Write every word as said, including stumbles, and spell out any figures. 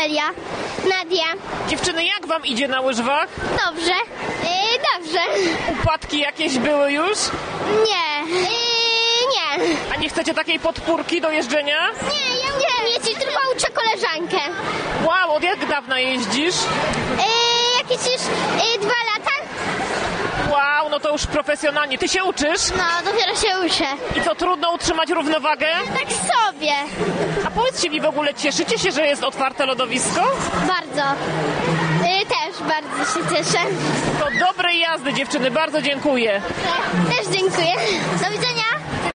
Amelia. Nadia. Dziewczyny, jak wam idzie na łyżwach? Dobrze. Yy, dobrze. Upadki jakieś były już? Nie. Yy, nie. A nie chcecie takiej podpórki do jeżdżenia? Nie, ja nie. Jeździć, tylko uczę koleżankę. Wow, od jak dawna jeździsz? Yy, jakieś już yy, dwa lata? Wow, no to już profesjonalnie. Ty się uczysz? No, dopiero się uczę. I co, trudno utrzymać równowagę? Tak sobie. A powiedzcie mi, w ogóle cieszycie się, że jest otwarte lodowisko? Bardzo. Yy, też bardzo się cieszę. To dobrej jazdy, dziewczyny, bardzo dziękuję. Też dziękuję. Do widzenia.